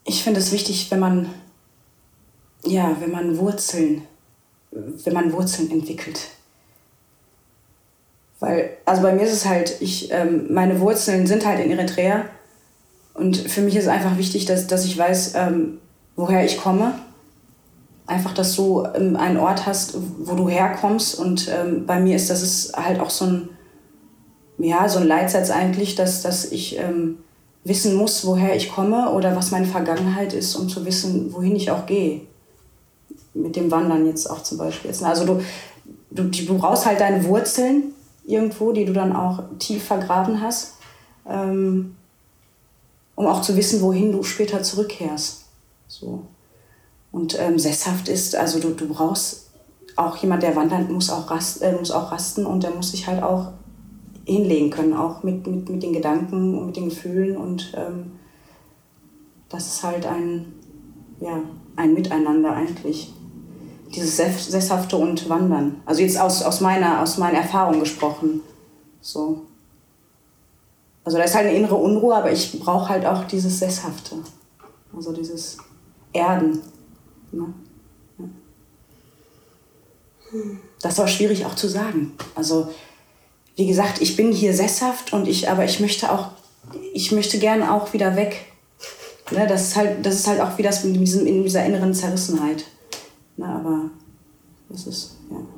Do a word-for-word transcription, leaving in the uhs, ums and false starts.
ich finde es wichtig, wenn man, ja, wenn man Wurzeln, wenn man Wurzeln entwickelt. Weil, also bei mir ist es halt, ich, ähm, meine Wurzeln sind halt in Eritrea. Und für mich ist es einfach wichtig, dass, dass ich weiß, ähm, woher ich komme. Einfach, dass du ähm, einen Ort hast, wo du herkommst. Und ähm, bei mir ist das ist halt auch so ein, ja, so ein Leitsatz eigentlich, dass, dass ich ähm, wissen muss, woher ich komme oder was meine Vergangenheit ist, um zu wissen, wohin ich auch gehe. Mit dem Wandern jetzt auch zum Beispiel. Also du, du, du brauchst halt deine Wurzeln irgendwo, die du dann auch tief vergraben hast, ähm, um auch zu wissen, wohin du später zurückkehrst. So. Und ähm, sesshaft ist, also du, du brauchst auch jemand, der wandert, muss auch, rast, äh, muss auch rasten und der muss sich halt auch hinlegen können, auch mit, mit, mit den Gedanken und mit den Gefühlen. Und ähm, das ist halt ein, ja, ein Miteinander eigentlich. Dieses Sesshafte und Wandern. Also jetzt aus, aus, meiner, aus meiner Erfahrung gesprochen. So. Also da ist halt eine innere Unruhe, aber ich brauche halt auch dieses Sesshafte. Also dieses Erden. Ne? Ja. Das war schwierig auch zu sagen. Also wie gesagt, ich bin hier sesshaft, und ich, aber ich möchte auch, ich möchte gerne auch wieder weg. Ne? Das ist halt, das ist halt auch wie das in, diesem, in dieser inneren Zerrissenheit. Na, aber das ist, ja.